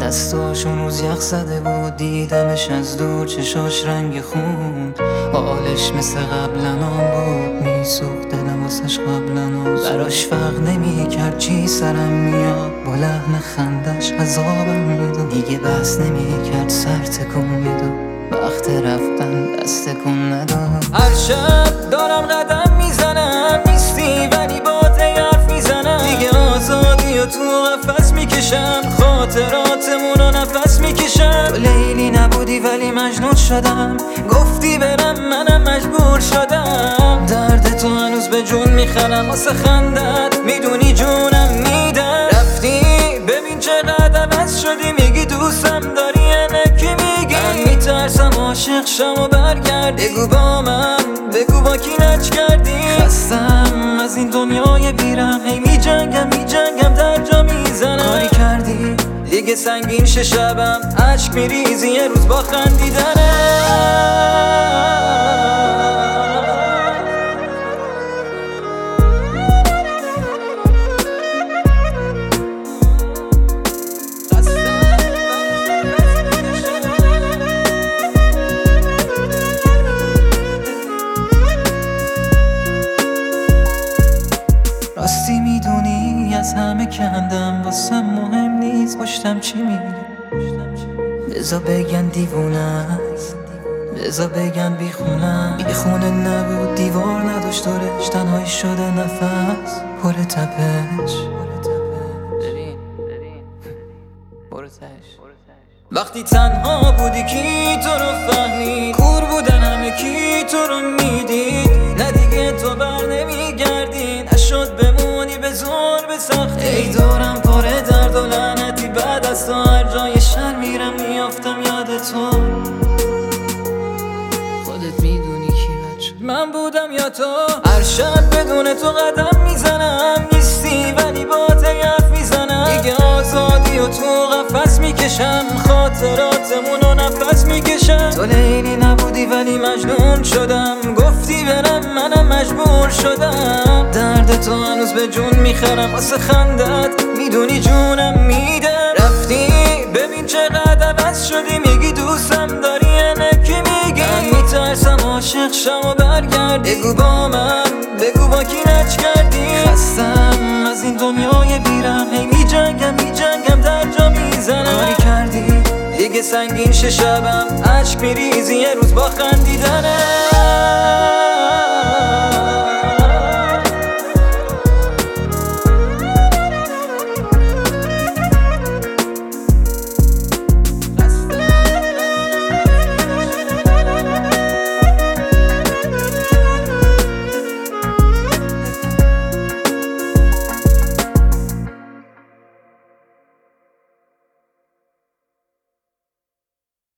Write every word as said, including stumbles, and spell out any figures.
دستاشون روز یخ زده بود، دیدمش از دور چشاش رنگ خون، حالش مثل قبلنام بود، میسوخت دلم واسش قبلنام، براش فرق نمی کرد چی سرم میاد، با لحن خندش عذابم میداد، دیگه بس نمی کرد سر تکون میداد، وقت رفتن دست کن نداد. هر شب دارم قدم میزنم، نیستی ولی با حرف میزنم، دیگه آزادی و تو قفس میکشم، خاطراتمونو نفس میکشم. تو لیلی نبودی ولی مجنون شدم، گفتی برم منم مجبور شدم، درد تو هنوز به جون میخرم، واسه خندت میدونی جونم میدم. رفتی ببین چقدر عوض شدی، میگی دوستم داری نکی میگی، من میترسم عاشق شم و برگردی، بگو با من بگو با کی نچ کردی. خستم از این دنیای بیرم، هی میجنگم میجنگم در جا میزنم، کاری کردی دیگه سنگین شه شبم، عشق میریزی یه روز با خندیدنه. راستی میدونی از همه کندم، واسم مهم نیست پشتم چی میگه، بزا بگن دیوونه است، بزا بگن بیخونم، بیخونه نبود دیوار نداشت دورش، تنهایی شده نفس پر تپش. ببین برو تش، وقتی تنها بودی کی تو رو فهمید، کور بودن همه کی تو رو میدید، نه دیگه تو بر نمیگردی، نشد بمونی به زور به سختی، ای دورم پاره درد و لعنتی، بعد از تو هر جای شهر میرم میافتم یاد تو، خودت میدونی کی بچه من بودم یا تو. هر شب بدون تو قدم میزنم، نیستی ولی با حرف میزنم، دیگه آزادی و تو قفس میکشم، خاطراتمونو نفس میکشم. تو لیلی نبودی ولی مجنون شدم، گفتی برم منم مجبور شدم، درد تو هنوز به جون میخرم، واسه خندت میدونی جونم میدم. رفتی ببین چقدر عوض شدی، میگی دوستم داری نکی میگی، من میترسم عاشق شم و برگردی، بگو با من بگو با کی نچ کردی. خستم از این دنیای بیرم، هی میجنگم میجنگم در جا میزنم، کاری کردی دیگه سنگین شه شبم، عشق میریزی یه روز با خندیدنه.